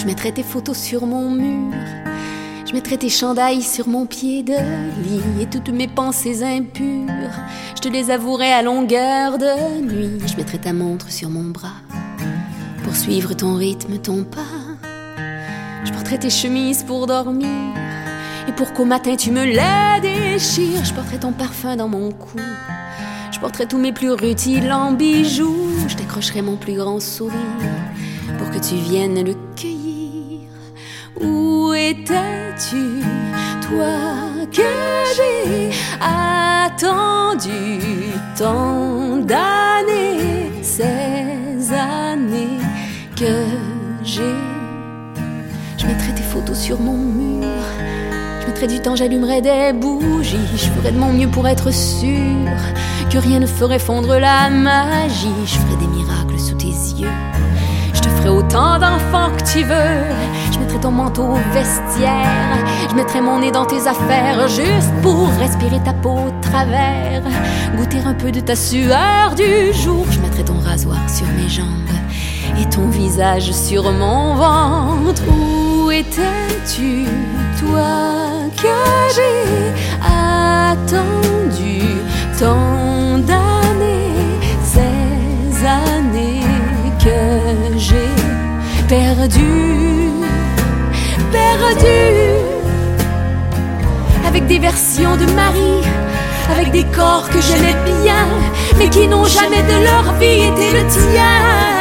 Je mettrai tes photos sur mon mur, je mettrai tes chandails sur mon pied de lit, et toutes mes pensées impures, je te les avouerai à longueur de nuit. Je mettrai ta montre sur mon bras pour suivre ton rythme, ton pas. Je porterai tes chemises pour dormir, et pour qu'au matin tu me les déchires. Je porterai ton parfum dans mon cou, je porterai tous mes plus rutiles en bijoux. Je t'accrocherai mon plus grand sourire pour que tu viennes le cueillir. Où étais-tu, toi que j'ai attendu tant d'années, ces années que j'ai. Je mettrai tes photos sur mon mur, je mettrai du temps, j'allumerai des bougies. Je ferai de mon mieux pour être sûre que rien ne ferait fondre la magie. Je ferai des miracles sous tes yeux, je te ferai autant d'enfants que tu veux. Je mettrai ton manteau au vestiaire, je mettrai mon nez dans tes affaires, juste pour respirer ta peau au travers, goûter un peu de ta sueur du jour. Je mettrai ton rasoir sur mes jambes et ton visage sur mon ventre. Où étais-tu, toi que j'ai attendu tant d'années, ces années que j'ai perdues, avec des versions de Marie, avec des corps que j'aimais bien, mais qui n'ont jamais de leur vie été le tien.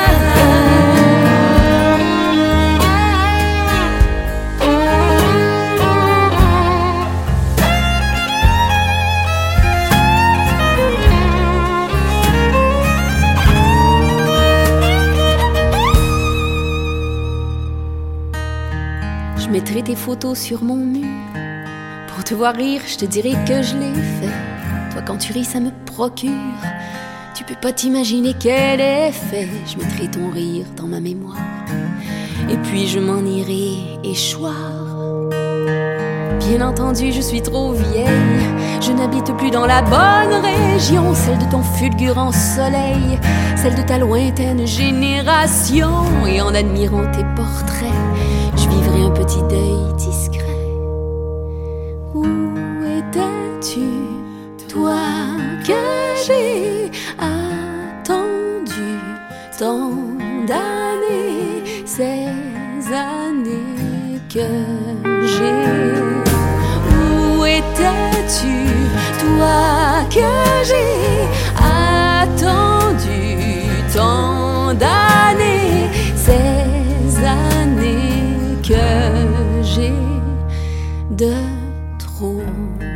Je mettrai tes photos sur mon mur, pour te voir rire, je te dirai que je l'ai fait. Toi quand tu ris ça me procure, tu peux pas t'imaginer quel effet. Je mettrai ton rire dans ma mémoire, et puis je m'en irai échoir. Bien entendu je suis trop vieille, je n'habite plus dans la bonne région, celle de ton fulgurant soleil, celle de ta lointaine génération. Et en admirant tes portraits, je vivrai un petit deuil discret. Où étais-tu, toi que j'ai attendu tant d'années, ces années que j'ai. Où étais-tu, toi que j'ai attendu tant d'années, ces années que j'ai de trop.